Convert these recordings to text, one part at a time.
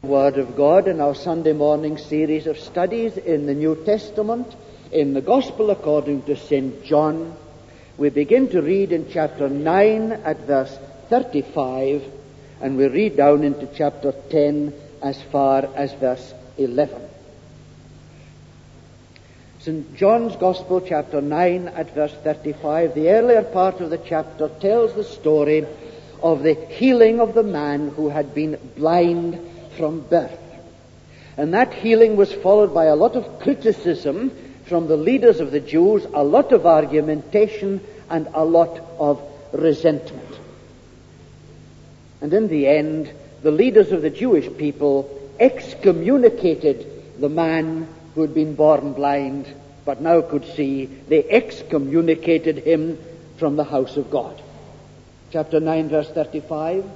Word of God in our Sunday morning series of studies in the New Testament, in the Gospel according to St. John. We begin to read in chapter 9 at verse 35, and we read down into chapter 10 as far as verse 11. St. John's Gospel, chapter 9 at verse 35, the earlier part of the chapter tells the story of the healing of the man who had been blind from birth. And that healing was followed by a lot of criticism from the leaders of the Jews, a lot of argumentation, and a lot of resentment. And in the end, the leaders of the Jewish people excommunicated the man who had been born blind but now could see. They excommunicated him from the house of God. Chapter 9, verse 35.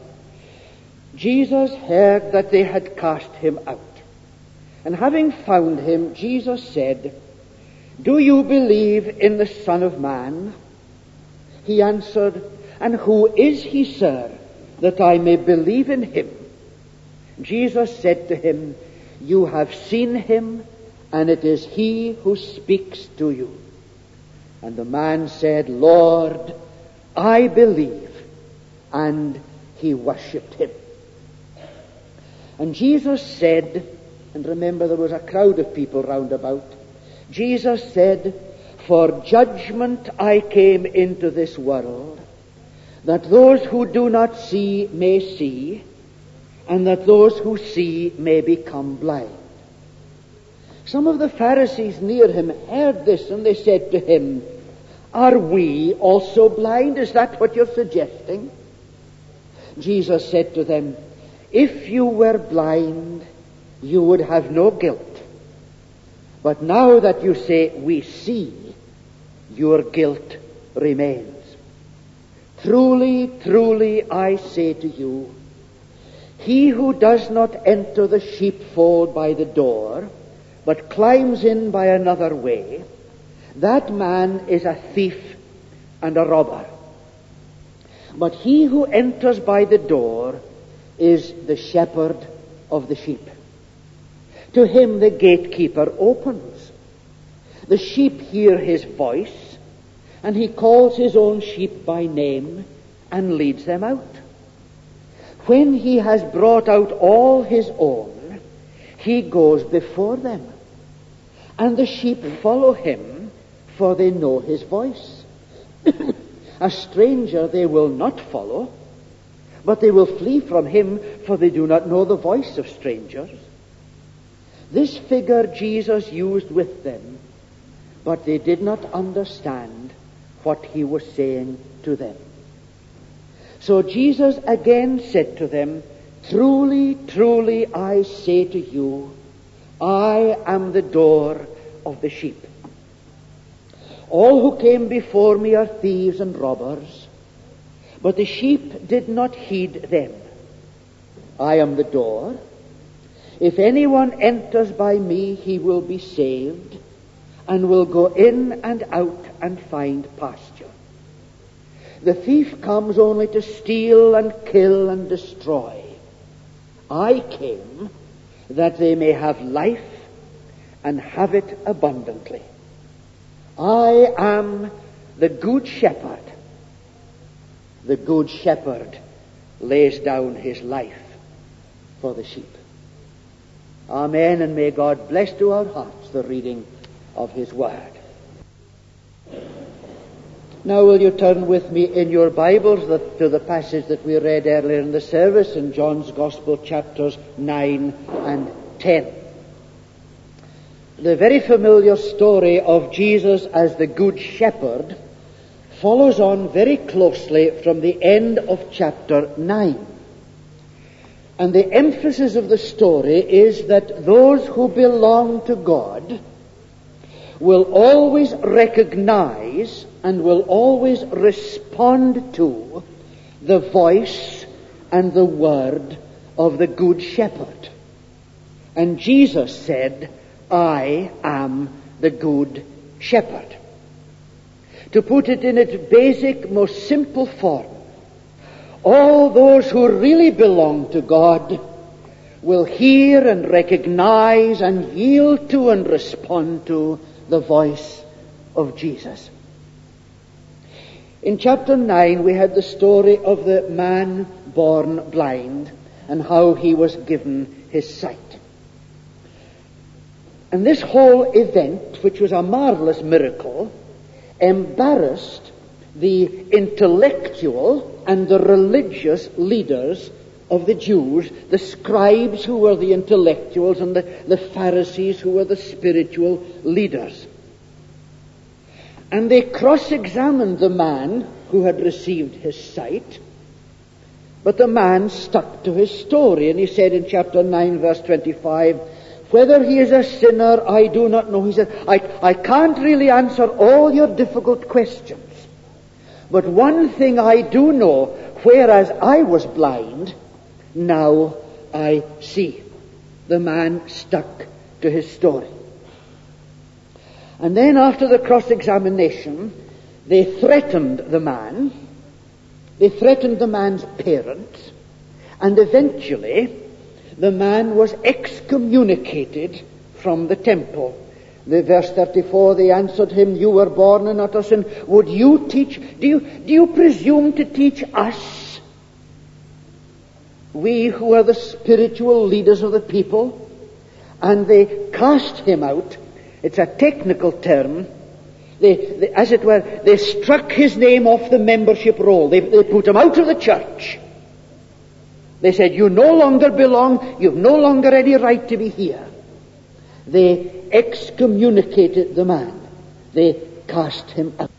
Jesus heard that they had cast him out. And having found him, Jesus said, "Do you believe in the Son of Man?" He answered, "And who is he, sir, that I may believe in him?" Jesus said to him, "You have seen him, and it is he who speaks to you." And the man said, "Lord, I believe," and he worshipped him. And Jesus said, and remember there was a crowd of people round about, Jesus said, "For judgment I came into this world, that those who do not see may see, and that those who see may become blind." Some of the Pharisees near him heard this, and they said to him, "Are we also blind? Is that what you're suggesting?" Jesus said to them, "If you were blind, you would have no guilt. But now that you say, 'We see,' your guilt remains. Truly, truly, I say to you, he who does not enter the sheepfold by the door, but climbs in by another way, that man is a thief and a robber. But he who enters by the door is the shepherd of the sheep. To him the gatekeeper opens. The sheep hear his voice, and he calls his own sheep by name and leads them out. When he has brought out all his own, he goes before them, and the sheep follow him, for they know his voice. A stranger they will not follow, but they will flee from him, for they do not know the voice of strangers." This figure Jesus used with them, but they did not understand what he was saying to them. So Jesus again said to them, "Truly, truly, I say to you, I am the door of the sheep. All who came before me are thieves and robbers, but the sheep did not heed them. I am the door. If anyone enters by me, he will be saved, and will go in and out and find pasture. The thief comes only to steal and kill and destroy. I came that they may have life and have it abundantly. I am the good shepherd. The good shepherd lays down his life for the sheep." Amen, and may God bless to our hearts the reading of his word. Now will you turn with me in your Bibles to the passage that we read earlier in the service in John's Gospel, chapters 9 and 10. The very familiar story of Jesus as the Good Shepherd follows on very closely from the end of chapter 9. And the emphasis of the story is that those who belong to God will always recognize and will always respond to the voice and the word of the Good Shepherd. And Jesus said, "I am the Good Shepherd." To put it in its basic, most simple form, all those who really belong to God will hear and recognize and yield to and respond to the voice of Jesus. In chapter 9 we had the story of the man born blind and how he was given his sight. And this whole event, which was a marvelous miracle, embarrassed the intellectual and the religious leaders of the Jews, the scribes who were the intellectuals and the Pharisees who were the spiritual leaders. And they cross-examined the man who had received his sight, but the man stuck to his story, and he said in chapter 9 verse 25, whether he is a sinner, I do not know. He said, I can't really answer all your difficult questions. But one thing I do know, whereas I was blind, now I see. The man stuck to his story. And then after the cross-examination, they threatened the man. They threatened the man's parents. And eventually, the man was excommunicated from the temple. The verse 34, they answered him, you were born in utter sin. Would you teach? Do you presume to teach us? We who are the spiritual leaders of the people. And they cast him out. It's a technical term. They, as it were, they struck his name off the membership roll. They put him out of the church. They said, you no longer belong, you've no longer any right to be here. They excommunicated the man. They cast him out.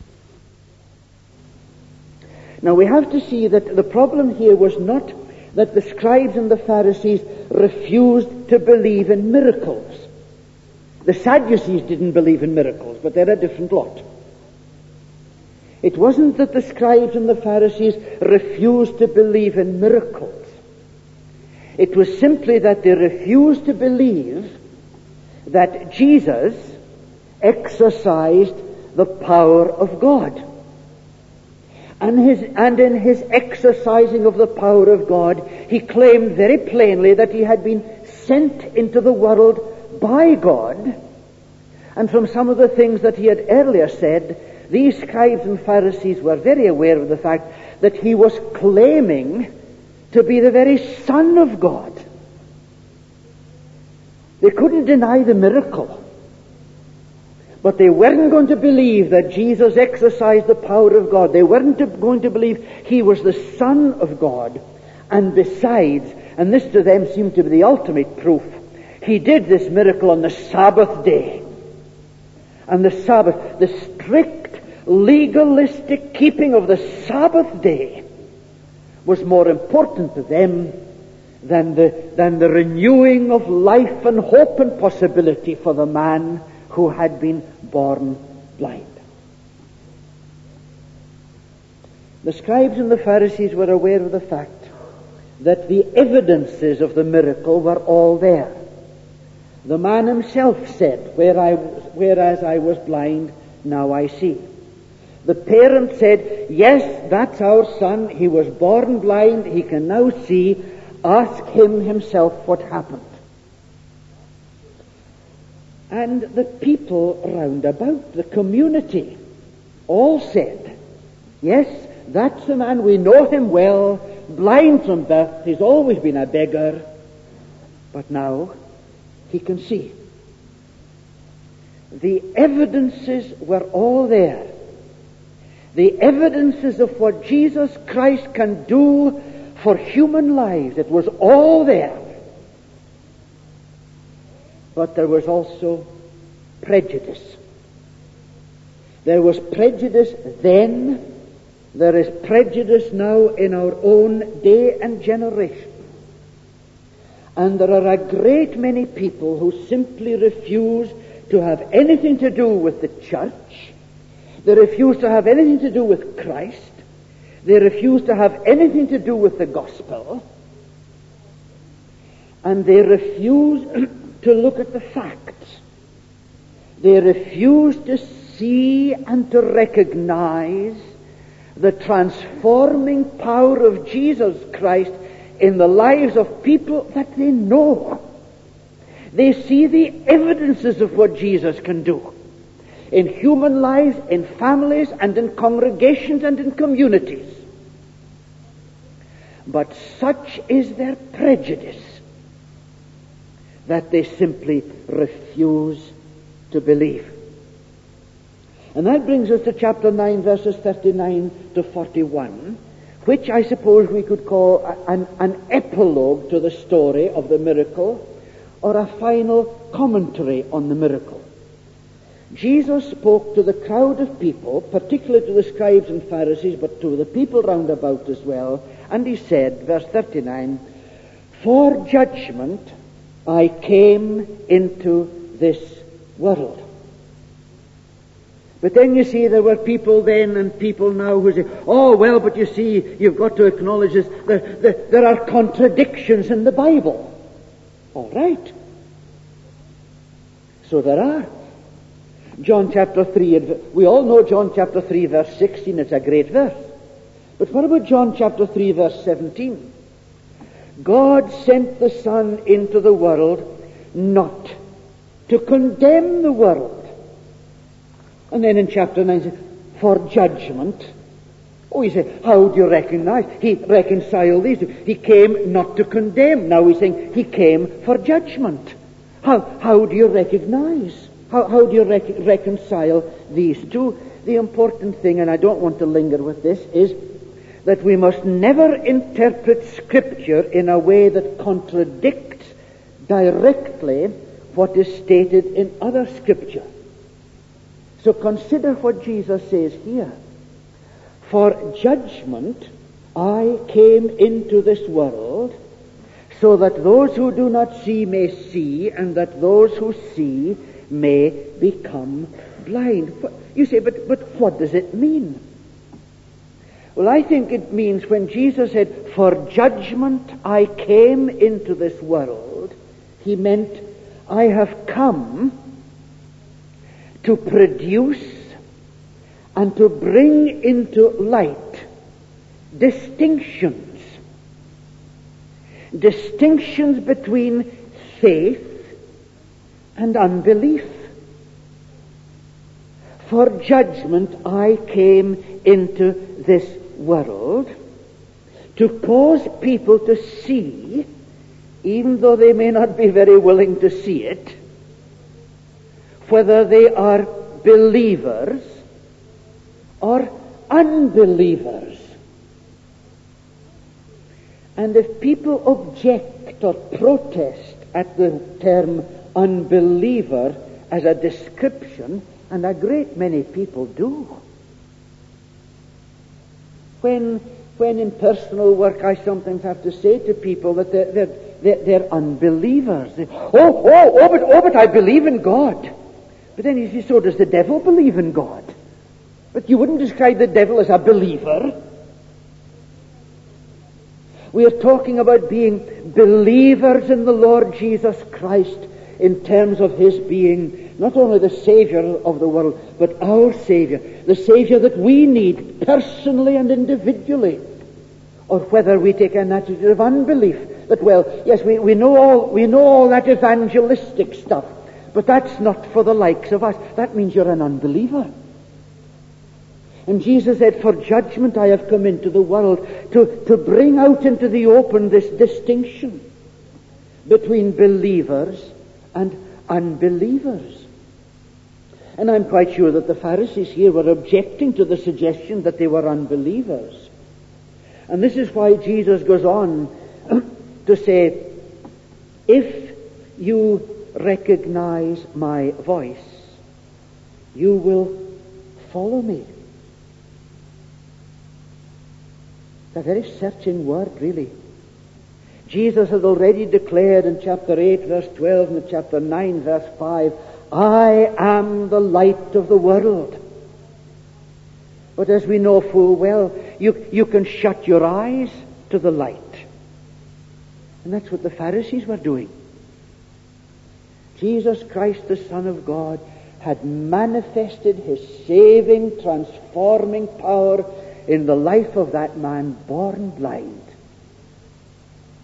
Now we have to see that the problem here was not that the scribes and the Pharisees refused to believe in miracles. The Sadducees didn't believe in miracles, but they're a different lot. It wasn't that the scribes and the Pharisees refused to believe in miracles. It was simply that they refused to believe that Jesus exercised the power of God. And in his exercising of the power of God, he claimed very plainly that he had been sent into the world by God. And from some of the things that he had earlier said, these scribes and Pharisees were very aware of the fact that he was claiming to be the very Son of God. They couldn't deny the miracle, but they weren't going to believe that Jesus exercised the power of God. They weren't going to believe he was the Son of God. And besides, and this to them seemed to be the ultimate proof, he did this miracle on the Sabbath day. And the Sabbath, the strict legalistic keeping of the Sabbath day, was more important to them than the renewing of life and hope and possibility for the man who had been born blind. The scribes and the Pharisees were aware of the fact that the evidences of the miracle were all there. The man himself said, whereas I was blind, now I see. The parents said, yes, that's our son. He was born blind. He can now see. Ask him himself what happened. And the people round about, the community, all said, yes, that's the man. We know him well. Blind from birth. He's always been a beggar. But now he can see. The evidences were all there. The evidences of what Jesus Christ can do for human lives, it was all there. But there was also prejudice. There was prejudice then. There is prejudice now in our own day and generation. And there are a great many people who simply refuse to have anything to do with the church. They refuse to have anything to do with Christ. They refuse to have anything to do with the gospel. And they refuse to look at the facts. They refuse to see and to recognize the transforming power of Jesus Christ in the lives of people that they know. They see the evidences of what Jesus can do in human lives, in families, and in congregations and in communities. But such is their prejudice that they simply refuse to believe. And that brings us to chapter 9, verses 39 to 41, which I suppose we could call an epilogue to the story of the miracle, or a final commentary on the miracle. Jesus spoke to the crowd of people, particularly to the scribes and Pharisees, but to the people round about as well, and he said, verse 39, "For judgment I came into this world." But then you see there were people then and people now who say, "Oh, well, but you see, you've got to acknowledge this. There are contradictions in the Bible." All right. So there are. John chapter 3, we all know John chapter 3, verse 16, it's a great verse. But what about John chapter 3, verse 17? God sent the Son into the world not to condemn the world. And then in chapter 9, he says, "For judgment." Oh, you say, how do you recognize? He reconciled these two. He came not to condemn. Now he's saying he came for judgment. How do you recognize? How do you reconcile these two? The important thing, and I don't want to linger with this, is that we must never interpret Scripture in a way that contradicts directly what is stated in other Scripture. So consider what Jesus says here. "For judgment I came into this world, so that those who do not see may see, and that those who see may become blind." You say, but what does it mean? Well, I think it means when Jesus said, "For judgment I came into this world," he meant, I have come to produce and to bring into light distinctions between faith and unbelief. For judgment I came into this world to cause people to see, even though they may not be very willing to see it, whether they are believers or unbelievers. And if people object or protest at the term unbeliever as a description, and a great many people do, when in personal work I sometimes have to say to people that they're unbelievers. But I believe in God. But then you say, so does the devil believe in God? But you wouldn't describe the devil as a believer. We are talking about being believers in the Lord Jesus Christ in terms of His being not only the Savior of the world, but our Savior, the Savior that we need personally and individually. Or whether we take an attitude of unbelief, that, well, yes, we know all that evangelistic stuff, but that's not for the likes of us. That means you're an unbeliever. And Jesus said, "For judgment I have come into the world," to bring out into the open this distinction between believers and unbelievers. And I'm quite sure that the Pharisees here were objecting to the suggestion that they were unbelievers. And this is why Jesus goes on to say, "If you recognize my voice, you will follow me." It's a very searching word, really. Jesus has already declared in chapter 8, verse 12, and chapter 9, verse 5, "I am the light of the world." But as we know full well, you can shut your eyes to the light. And that's what the Pharisees were doing. Jesus Christ, the Son of God, had manifested His saving, transforming power in the life of that man born blind.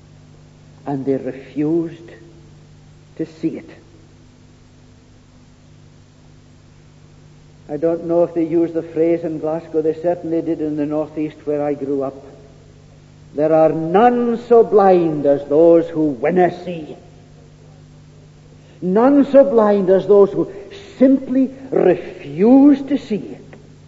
and they refused to see it. I don't know if they use the phrase in Glasgow. They certainly did in the northeast where I grew up. There are none so blind as those who winna see. None so blind as those who simply refuse to see.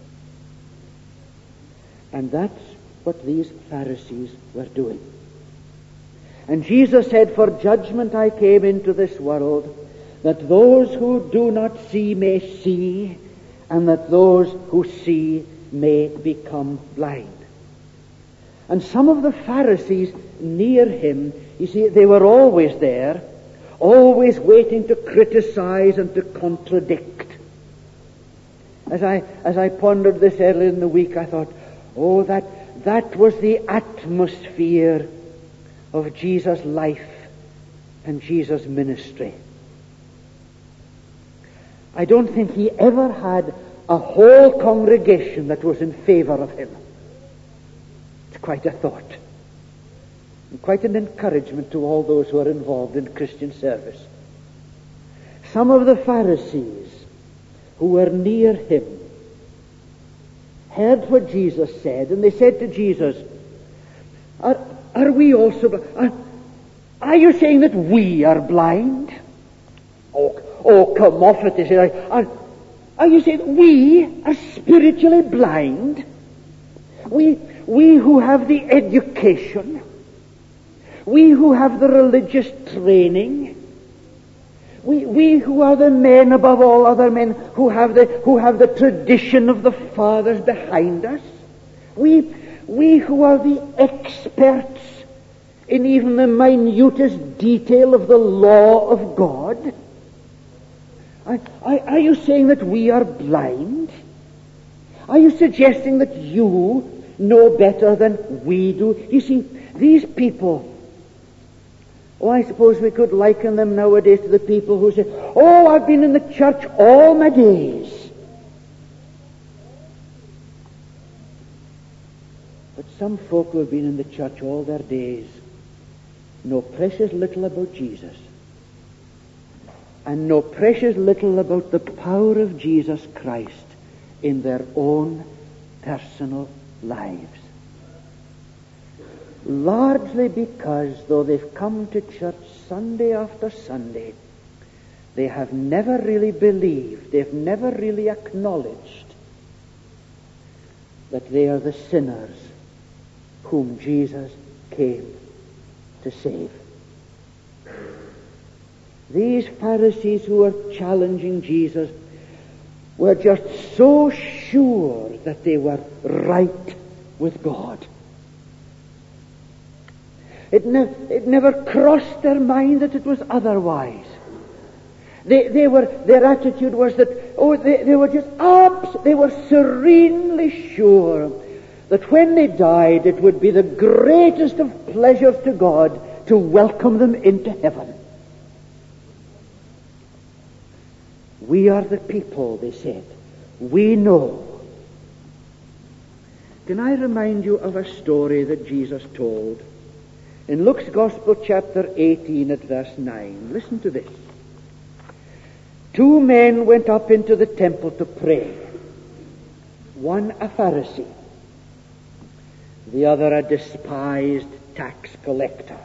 And that's what these Pharisees were doing. And Jesus said, "For judgment I came into this world, that those who do not see may see, and that those who see may become blind." And some of the Pharisees near him, you see, they were always there, always waiting to criticize and to contradict. As I pondered this earlier in the week, I thought, oh, that was the atmosphere of Jesus' life and Jesus' ministry. I don't think he ever had a whole congregation that was in favor of him. It's quite a thought, and quite an encouragement to all those who are involved in Christian service. Some of the Pharisees who were near him heard what Jesus said, and they said to Jesus, Are we also... Are you saying that we are blind? Oh, come off it, they say. Are you saying that we are spiritually blind? We who have the education, we who have the religious training, we who are the men above all other men, who have the tradition of the fathers behind us, we who are the experts in even the minutest detail of the law of God. Are you saying that we are blind? Are you suggesting that you know better than we do? You see, these people, I suppose we could liken them nowadays to the people who say, I've been in the church all my days. But some folk who have been in the church all their days know precious little about Jesus, and know precious little about the power of Jesus Christ in their own personal lives. Largely because, though they've come to church Sunday after Sunday, they have never really believed, they've never really acknowledged that they are the sinners whom Jesus came to save. These Pharisees who were challenging Jesus were just so sure that they were right with God. It never crossed their mind that it was otherwise. Their attitude was that, they were just they were serenely sure that when they died, it would be the greatest of pleasures to God to welcome them into heaven. We are the people, they said. We know. Can I remind you of a story that Jesus told? In Luke's Gospel, chapter 18, at verse 9. Listen to this. 2 men went up into the temple to pray. One a Pharisee, the other a despised tax collector.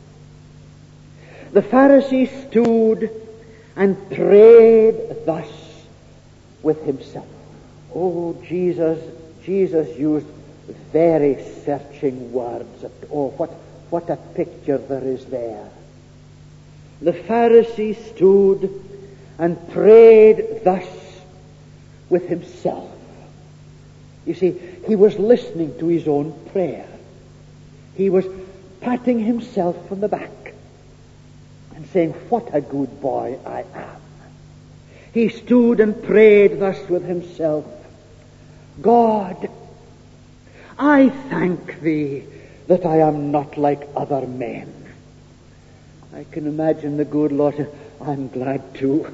The Pharisee stood and prayed thus with himself. Jesus used very searching words. What a picture there is there. The Pharisee stood and prayed thus with himself. You see, he was listening to his own prayer. He was patting himself on the back and saying, what a good boy I am. He stood and prayed thus with himself. God, I thank thee that I am not like other men. I can imagine the good Lord saying, I'm glad too.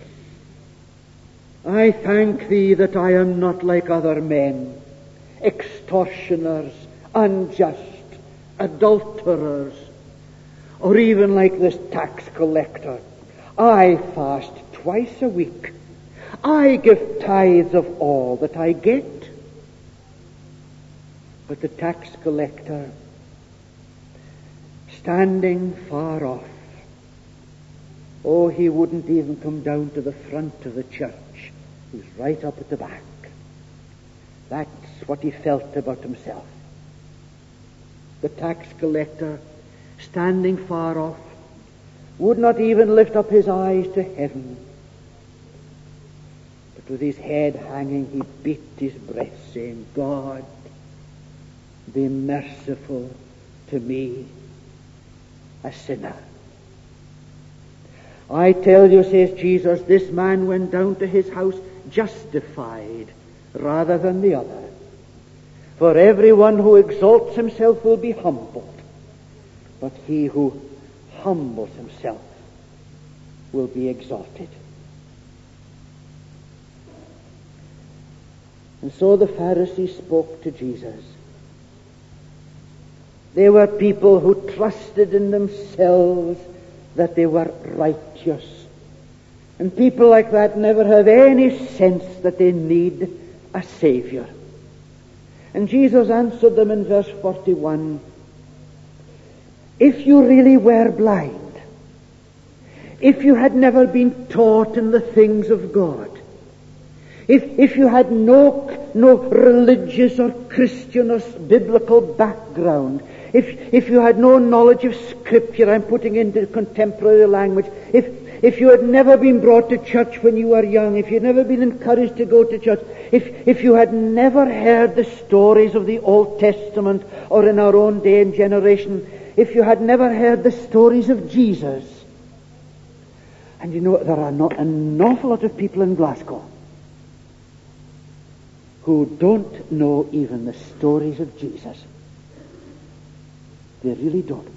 I thank thee that I am not like other men, extortioners, unjust, adulterers, Or even like this tax collector, I fast twice a week. I give tithes of all that I get. But the tax collector, standing far off, oh, he wouldn't even come down to the front of the church. He's right up at the back. That's what he felt about himself. The tax collector, standing far off, would not even lift up his eyes to heaven. But with his head hanging, he beat his breast, saying, God, be merciful to me, a sinner. I tell you, says Jesus, this man went down to his house justified rather than the other. For everyone who exalts himself will be humbled, but he who humbles himself will be exalted. And so the Pharisees spoke to Jesus. They were people who trusted in themselves that they were righteous. And people like that never have any sense that they need a Savior. And Jesus answered them in verse 41, if you really were blind, if you had never been taught in the things of God, if you had no religious or Christian or biblical background, if you had no knowledge of Scripture, I'm putting into contemporary language, if you had never been brought to church when you were young, if you had never been encouraged to go to church, if you had never heard the stories of the Old Testament or in our own day and generation, if you had never heard the stories of Jesus, and you know there are an awful lot of people in Glasgow who don't know even the stories of Jesus. They really don't.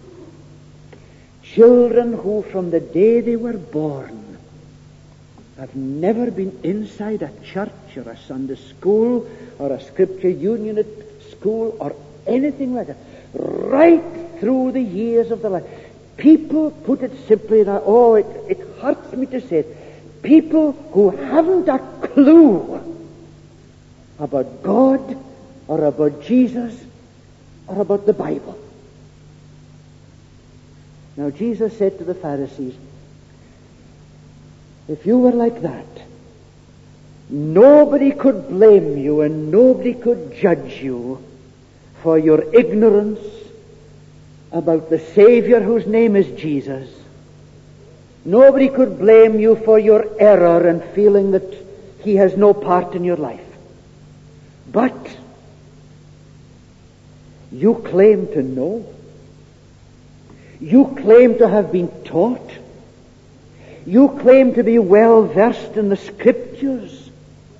Children who from the day they were born have never been inside a church or a Sunday school or a Scripture Union school or anything like that, right through the years of their life. People, put it simply, it hurts me to say it, people who haven't a clue about God or about Jesus or about the Bible. Now Jesus said to the Pharisees, if you were like that, nobody could blame you and nobody could judge you for your ignorance about the Savior whose name is Jesus. Nobody could blame you for your error and feeling that He has no part in your life. But you claim to know. You claim to have been taught. You claim to be well versed in the Scriptures.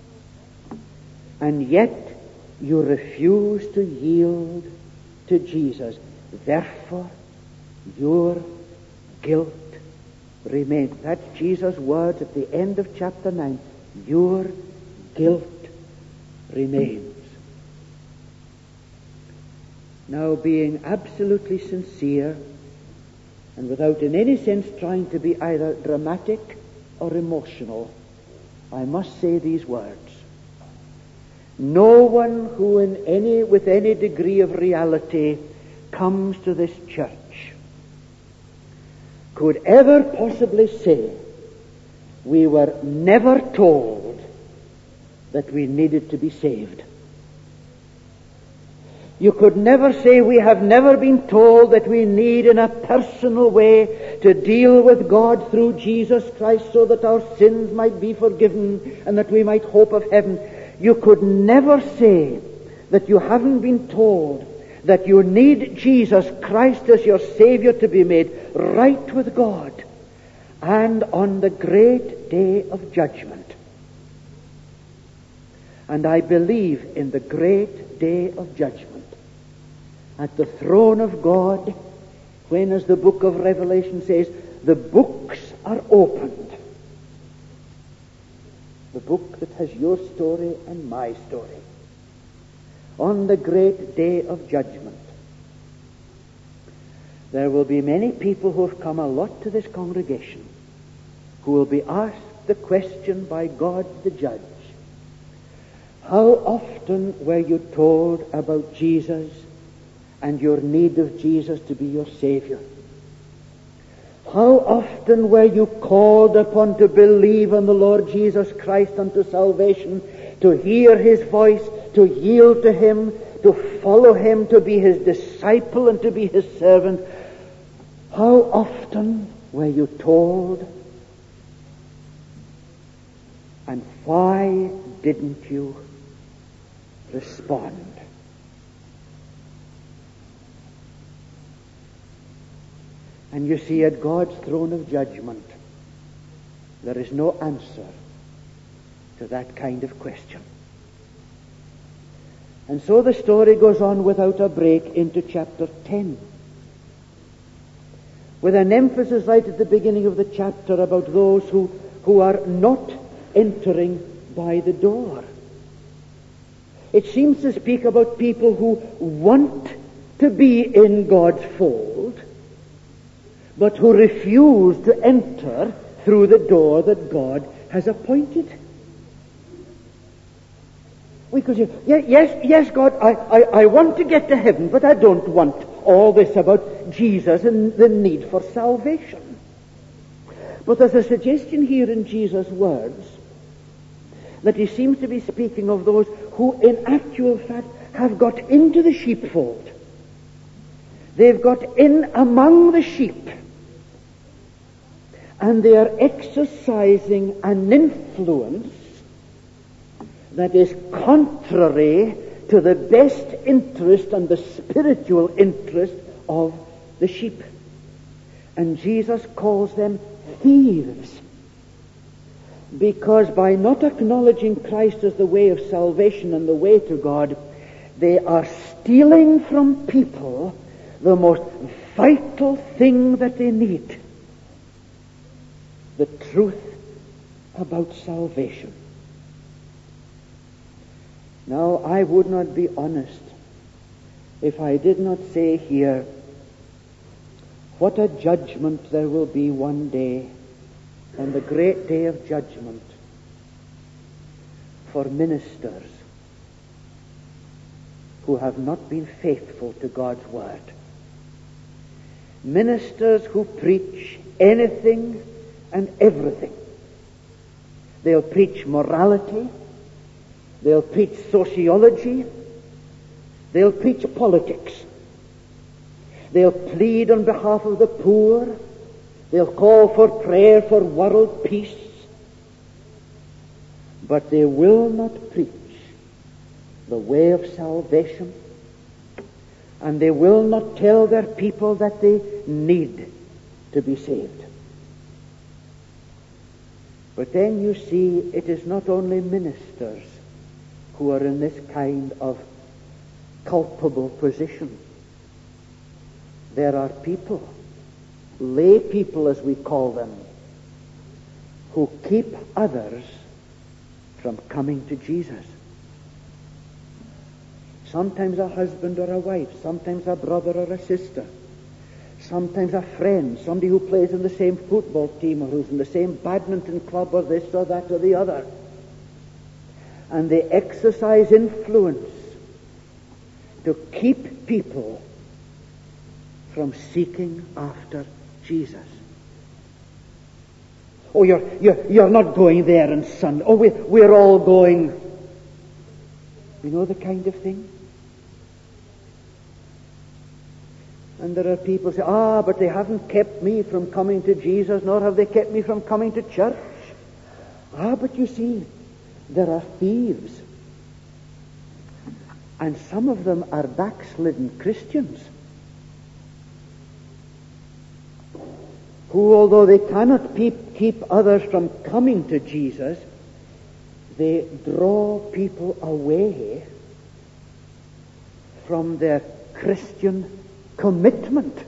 And yet you refuse to yield to Jesus. Therefore, your guilt remains. That's Jesus' words at the end of chapter 9. Your guilt remains. Now, being absolutely sincere and without in any sense trying to be either dramatic or emotional, I must say these words. No one who with any degree of reality comes to this church could ever possibly say we were never told that we needed to be saved. You could never say we have never been told that we need in a personal way to deal with God through Jesus Christ so that our sins might be forgiven and that we might hope of heaven. You could never say that you haven't been told that you need Jesus Christ as your Savior to be made right with God and on the great day of judgment. And I believe in the great day of judgment. At the throne of God, when, as the book of Revelation says, the books are opened. The book that has your story and my story. On the great day of judgment. there will be many people who have come a lot to this congregation who will be asked the question by God the Judge, how often were you told about Jesus and your need of Jesus to be your Savior? How often were you called upon to believe on the Lord Jesus Christ unto salvation, to hear His voice, to yield to Him, to follow Him, to be His disciple and to be His servant? How often were you told? And why didn't you respond? And you see, at God's throne of judgment, there is no answer to that kind of question. And so the story goes on without a break into chapter 10, with an emphasis right at the beginning of the chapter about those who are not entering by the door. It seems to speak about people who want to be in God's fold, but who refuse to enter through the door that God has appointed. We could say, yes, God, I want to get to heaven, but I don't want all this about Jesus and the need for salvation. But there's a suggestion here in Jesus' words that He seems to be speaking of those who in actual fact have got into the sheepfold. They've got in among the sheep, and they are exercising an influence that is contrary to the best interest and the spiritual interest of the sheep. And Jesus calls them thieves, because by not acknowledging Christ as the way of salvation and the way to God, they are stealing from people the most vital thing that they need: the truth about salvation. Now, I would not be honest if I did not say here what a judgment there will be one day, on the great day of judgment, for ministers who have not been faithful to God's word. Ministers who preach anything and everything. They'll preach morality, they'll preach sociology, they'll preach politics, they'll plead on behalf of the poor, they'll call for prayer for world peace, but they will not preach the way of salvation, and they will not tell their people that they need to be saved. But then you see, it is not only ministers who are in this kind of culpable position. There are people, lay people as we call them, who keep others from coming to Jesus. Sometimes a husband or a wife, sometimes a brother or a sister, sometimes a friend, somebody who plays in the same football team or who's in the same badminton club or this or that or the other. And they exercise influence to keep people from seeking after Jesus. Oh, you're not going there on Sunday. Oh, we're all going. You know the kind of thing? And there are people who say, but they haven't kept me from coming to Jesus, nor have they kept me from coming to church. But you see, there are thieves. And some of them are backslidden Christians, who, although they cannot keep others from coming to Jesus, they draw people away from their Christian commitment.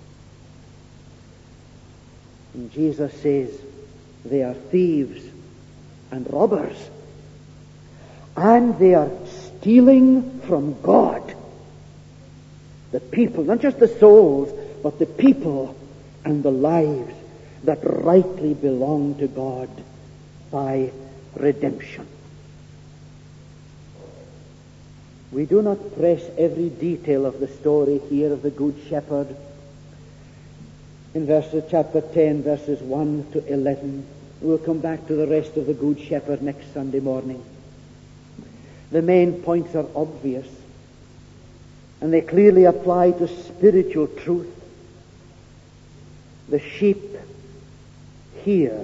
And Jesus says they are thieves and robbers, and they are stealing from God the people, not just the souls, but the people and the lives that rightly belong to God by redemption. We do not press every detail of the story here of the Good Shepherd. In chapter 10, verses 1 to 11, we'll come back to the rest of the Good Shepherd next Sunday morning. The main points are obvious, and they clearly apply to spiritual truth. The sheep hear.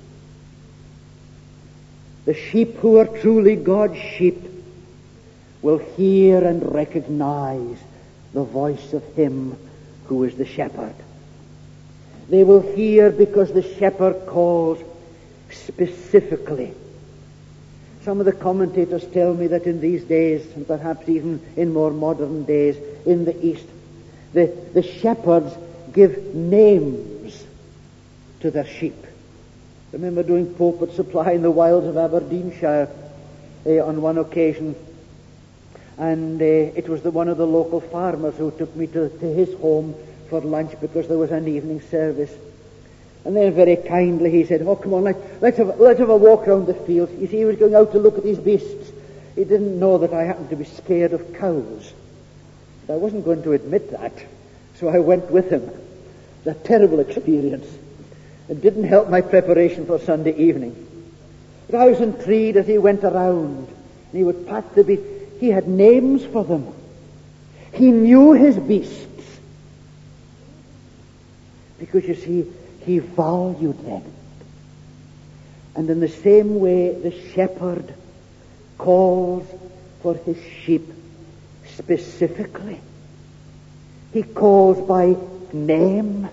The sheep who are truly God's sheep will hear and recognize the voice of him who is the shepherd. They will hear because the shepherd calls specifically. Some of the commentators tell me that in these days, and perhaps even in more modern days in the East, the shepherds give names to their sheep. I remember doing pulpit supply in the wilds of Aberdeenshire on one occasion, and it was one of the local farmers who took me to his home for lunch because there was an evening service. And then very kindly he said, "Oh, come on, let's have a walk around the fields." You see, he was going out to look at his beasts. He didn't know that I happened to be scared of cows. But I wasn't going to admit that, so I went with him. It was a terrible experience. It didn't help my preparation for Sunday evening. But I was intrigued as he went around, and he would pat the beasts. He had names for them. He knew his beasts. Because, you see, he valued them. And in the same way, the shepherd calls for his sheep specifically. He calls by name.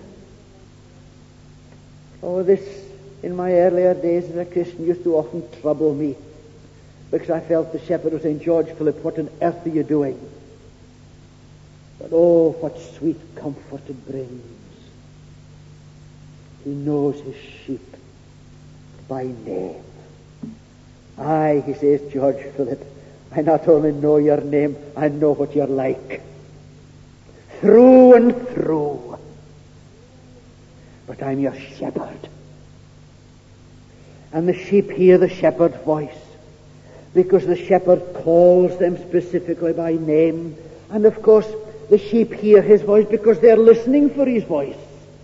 Oh, this, in my earlier days as a Christian, used to often trouble me, because I felt the shepherd was saying, "George Philip, what on earth are you doing?" But oh, what sweet comfort it brings. He knows his sheep by name. Aye, he says, "George Philip, I not only know your name, I know what you're like. Through and through. But I'm your shepherd." And the sheep hear the shepherd's voice, because the shepherd calls them specifically by name. And of course, the sheep hear his voice because they're listening for his voice.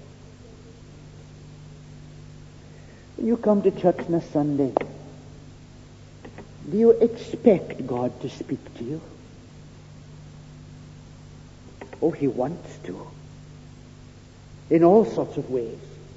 When you come to church on a Sunday, do you expect God to speak to you? Oh, he wants to. In all sorts of ways.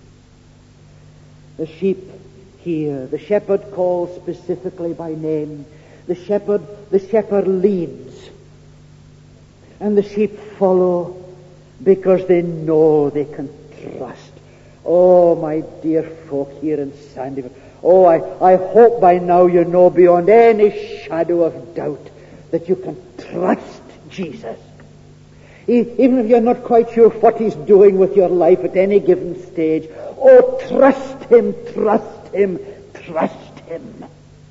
The sheep hear. The shepherd calls specifically by name. The shepherd leads. And the sheep follow because they know they can trust. Oh, my dear folk here in Sandyford. Oh, I hope by now you know beyond any shadow of doubt that you can trust Jesus. Even if you're not quite sure what he's doing with your life at any given stage. Oh, trust him, trust him, trust him.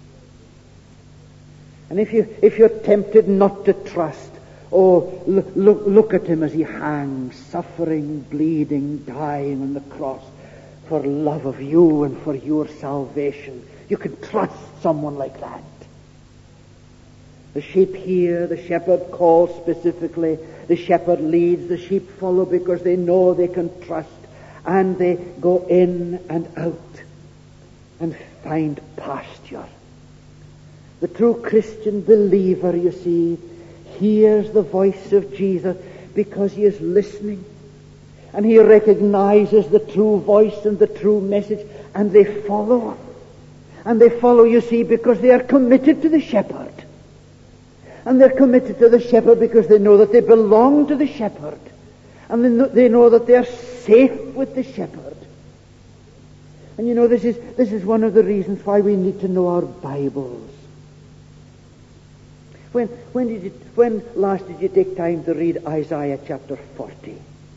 And if you're tempted not to trust, oh, look at him as he hangs, suffering, bleeding, dying on the cross for love of you and for your salvation. You can trust someone like that. The sheep hear, the shepherd calls specifically, the shepherd leads, the sheep follow because they know they can trust, and they go in and out and find pasture. The true Christian believer, you see, hears the voice of Jesus because he is listening, and he recognizes the true voice and the true message, and they follow. And they follow, you see, because they are committed to the shepherd. And they're committed to the shepherd because they know that they belong to the shepherd. And they know that they are safe with the shepherd. And you know, this is one of the reasons why we need to know our Bibles. When last did you take time to read Isaiah chapter 40?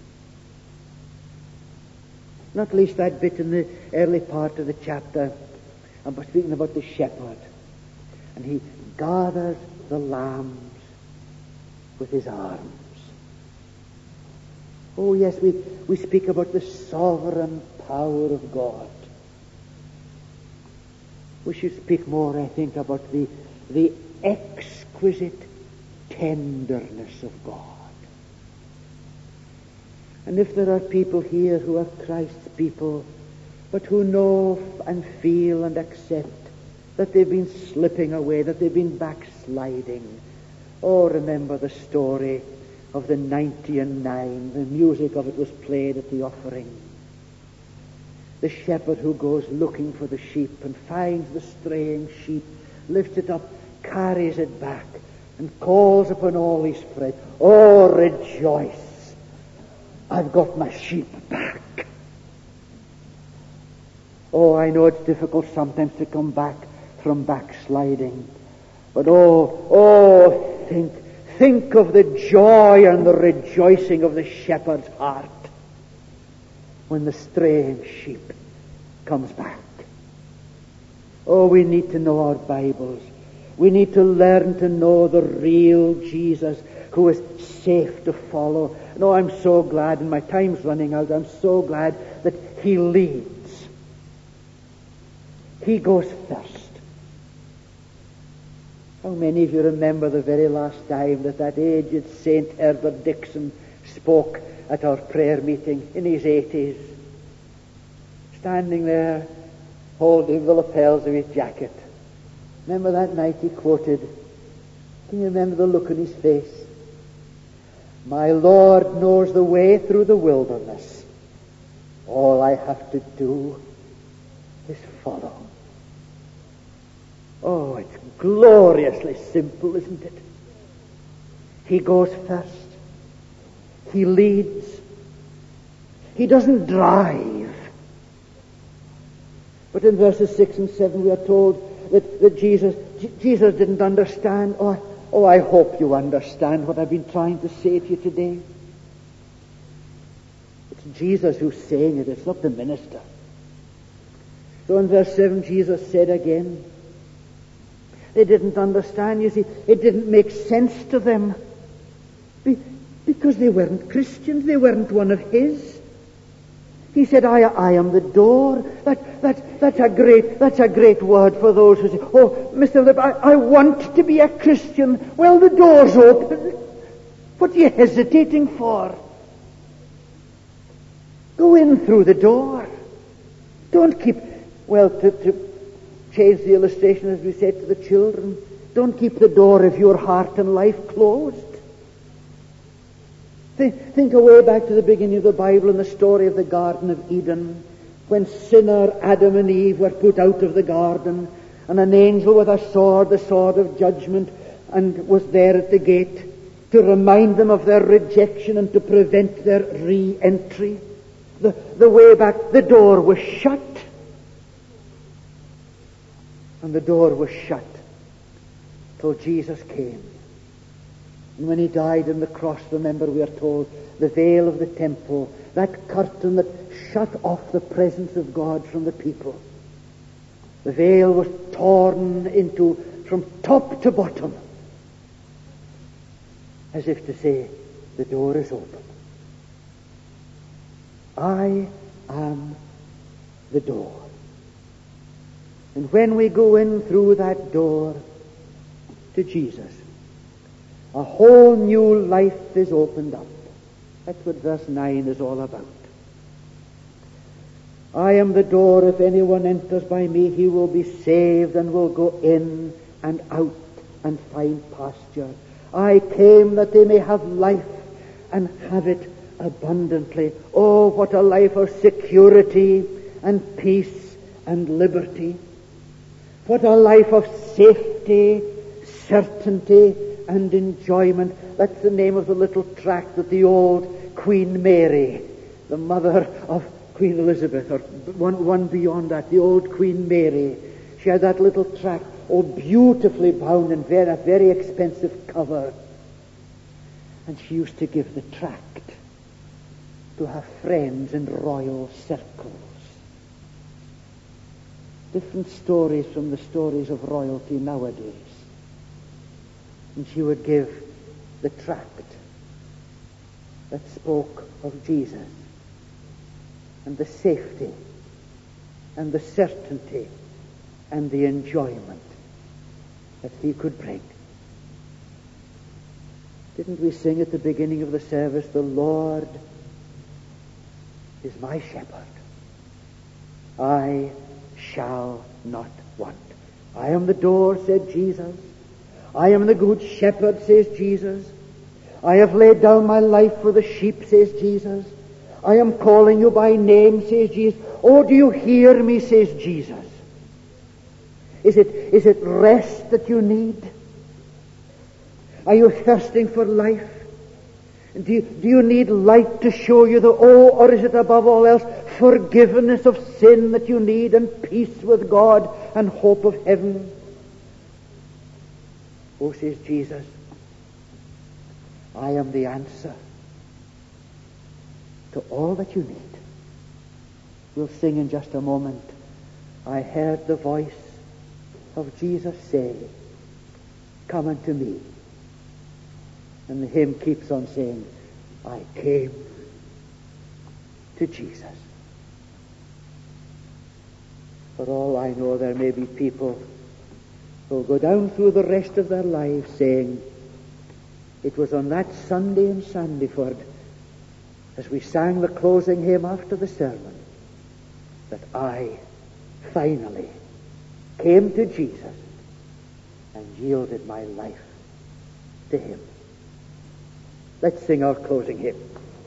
Not least that bit in the early part of the chapter. I'm speaking about the shepherd. And he gathers the lambs with his arms. Oh yes, we speak about the sovereign power of God. We should speak more, I think, about the exquisite tenderness of God. And if there are people here who are Christ's people, but who know and feel and accept that they've been slipping away, that they've been backsliding, oh, remember the story of the 99. The music of it was played at the offering. The shepherd who goes looking for the sheep and finds the straying sheep, lifts it up, carries it back, and calls upon all his friends, oh, rejoice, I've got my sheep back. Oh, I know it's difficult sometimes to come back from backsliding, but think of the joy and the rejoicing of the shepherd's heart when the straying sheep comes back. Oh, we need to know our Bibles. We need to learn to know the real Jesus who is safe to follow. No, I'm so glad, and my time's running out, I'm so glad that he leads. He goes first. How many of you remember the very last time that aged St. Herbert Dixon spoke at our prayer meeting in his 80s? Standing there, holding the lapels of his jacket. Remember that night he quoted? Can you remember the look on his face? My Lord knows the way through the wilderness. All I have to do is follow. Oh, it's gloriously simple, isn't it? He goes first. He leads. He doesn't drive. But in verses 6 and 7 we are told that Jesus didn't understand. Oh, I hope you understand what I've been trying to say to you today. It's Jesus who's saying it. It's not the minister. So in verse 7 Jesus said again, they didn't understand, you see. It didn't make sense to them. Because they weren't Christians. They weren't one of his. He said, I am the door. That's a great word for those who say, oh, Mr. Lip, I want to be a Christian. Well, the door's open. What are you hesitating for? Go in through the door. Don't keep, to change the illustration as we said to the children, don't keep the door of your heart and life closed. Think away back to the beginning of the Bible and the story of the Garden of Eden, when sinner Adam and Eve were put out of the garden, and an angel with a sword, the sword of judgment, and was there at the gate to remind them of their rejection and to prevent their re-entry. The way back, the door was shut. And the door was shut till Jesus came. And when he died on the cross, remember we are told, the veil of the temple, that curtain that shut off the presence of God from the people, the veil was torn into from top to bottom, as if to say, the door is open. I am the door. And when we go in through that door to Jesus, a whole new life is opened up. That's what verse 9 is all about. I am the door. If anyone enters by me, he will be saved and will go in and out and find pasture. I came that they may have life and have it abundantly. Oh, what a life of security and peace and liberty. What a life of safety, certainty, and enjoyment. That's the name of the little tract that the old Queen Mary, the mother of Queen Elizabeth, or one beyond that, the old Queen Mary, she had that little tract, beautifully bound and a very expensive cover. And she used to give the tract to her friends in royal circles. Different stories from the stories of royalty nowadays. And she would give the tract that spoke of Jesus and the safety and the certainty and the enjoyment that he could bring. Didn't we sing at the beginning of the service, "The Lord is my shepherd. I shall not want. I am the door," said Jesus. "I am the good shepherd," says Jesus. "I have laid down my life for the sheep," says Jesus. "I am calling you by name," says Jesus. "Oh, do you hear me?" says Jesus. Is it rest that you need? Are you thirsting for life? Do you need light to show you or is it above all else forgiveness of sin that you need, and peace with God and hope of heaven? Oh, says Jesus, I am the answer to all that you need. We'll sing in just a moment. I heard the voice of Jesus say, "Come unto me." And the hymn keeps on saying, I came to Jesus. For all I know, there may be people who will go down through the rest of their lives saying, it was on that Sunday in Sandyford, as we sang the closing hymn after the sermon, that I finally came to Jesus and yielded my life to him. Let's sing our closing hymn.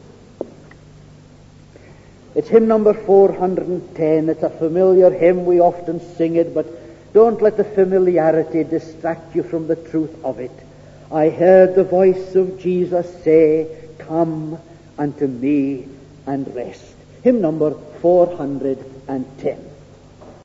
It's hymn number 410. It's a familiar hymn. We often sing it, but don't let the familiarity distract you from the truth of it. I heard the voice of Jesus say, "Come unto me and rest." Hymn number 410.